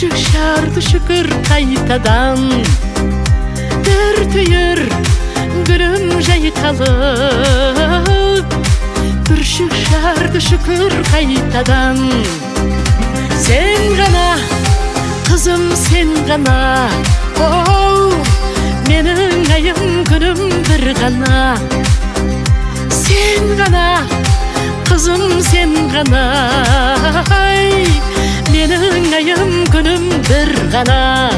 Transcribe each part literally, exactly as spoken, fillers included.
Бүршік шарды шүкір қайтадан, бір түйір гүлім жайқалып. Бүршік шарды шүкір қайтадан, сен ғана, қызым сен ғана. Оу, менің айым күнім бір ғана. Сен ғана, қызым сен ғана. Менің айым күнім бір ғана.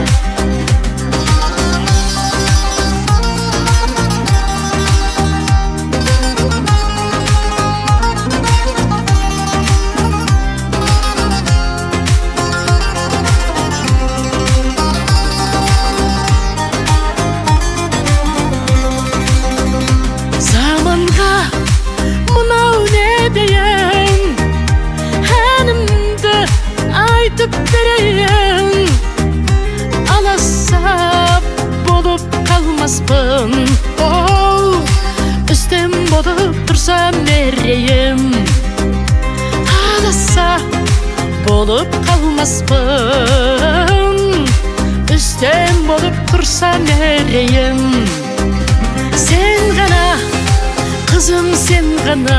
Заманға мынау не дейін, әнімді айтып берейін. Аласа болып қалмаспын, оу, үстем болып тұрса мерейім. Аласа болып қалмаспын, үстем болып тұрса мерейім. Сен ғана, қызым сен ғана.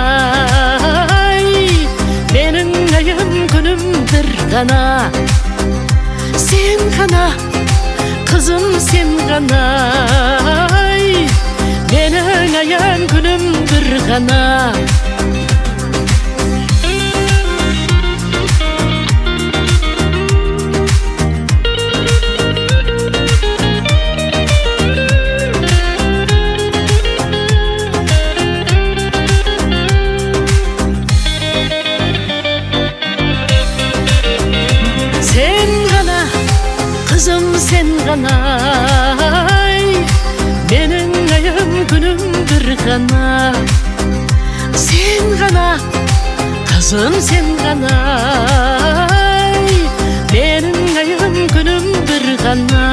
Менің айым күнім бір ғана. Сен ғана, қызым сен ғана. Менің айым күнім бір ғана. Қызым сен ғана. Менің айым күнім бір ғана. Сен ғана, қызым сен ғана. Менің айым күнім бір ғана.